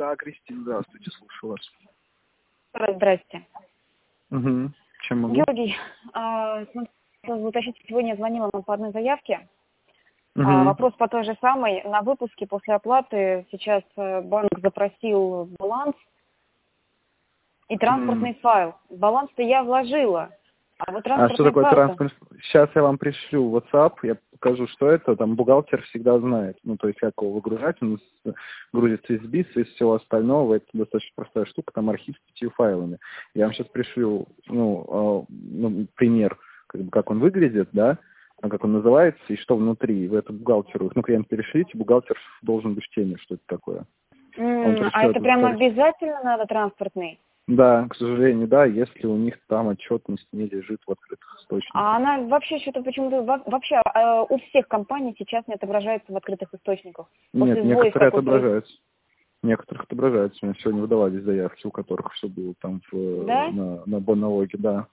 Да, Кристина, здравствуйте, слушаю вас. Здрасте. Угу. Чем могу? Георгий, смотрите, уточните, сегодня я звонила вам по одной заявке. Угу. Вопрос по той же самой. На выпуске после оплаты сейчас банк запросил баланс и транспортный файл. Баланс-то я вложила, а вот транспортный что такое файл... транспорт? Сейчас я вам пришлю в WhatsApp, я покажу, что это. Там бухгалтер всегда знает. Ну, то есть, как его выгружать, он грузится из БИС, из всего остального. Это достаточно простая штука, там архив с 5 файлами. Я вам сейчас пришлю, пример, как он выглядит, да, как он называется и что внутри. Вы это бухгалтеру, клиент перешлите, бухгалтер должен быть в теме, что это такое. А это прямо обязательно надо транспортный? Да, к сожалению, да, если у них там отчетность не лежит в открытых источниках. А она вообще что-то почему-то... Вообще у всех компаний сейчас не отображается в открытых источниках. Нет, некоторые отображаются. Некоторых отображаются. У меня сегодня выдавались заявки, у которых все было там на налоге, да.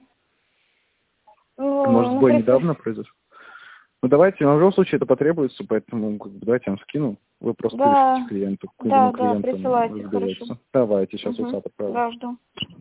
Может, сбой недавно произошел? Ну, давайте, в любом случае это потребуется, поэтому давайте я вам скину. Вы просто перешлите клиенту. Да, присылайте, хорошо. Давайте, сейчас WhatsApp отправлю. Да, жду.